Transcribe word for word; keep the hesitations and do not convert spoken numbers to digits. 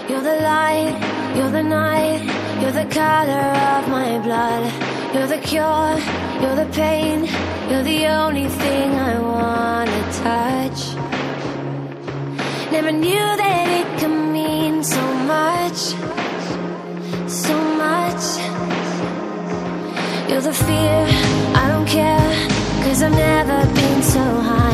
You're the light, you're the night, you're the color of my blood. You're the cure, you're the pain, you're the only thing I wanna touch. Never knew that it could mean so much, so much. You're the fear, I don't care, 'cause I've never been so high.